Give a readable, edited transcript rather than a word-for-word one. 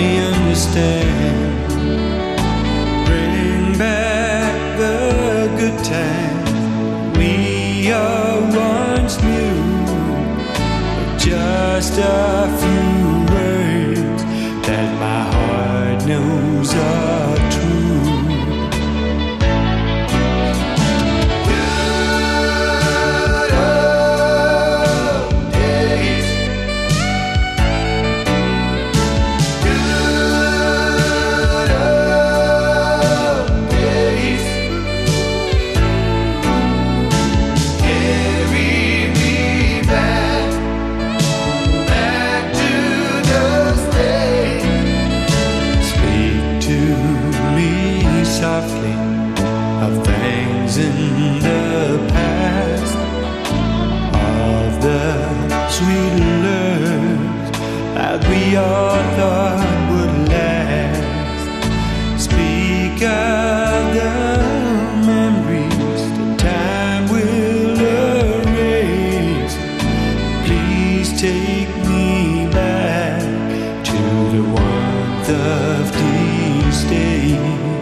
me understand. Bring back the good times we are once knew. Just a few words that my heart knows are true. Softly of things in the past, of the sweet loves that we all thought would last. Speak of the memories that time will erase. Please take me back to the warmth of these days.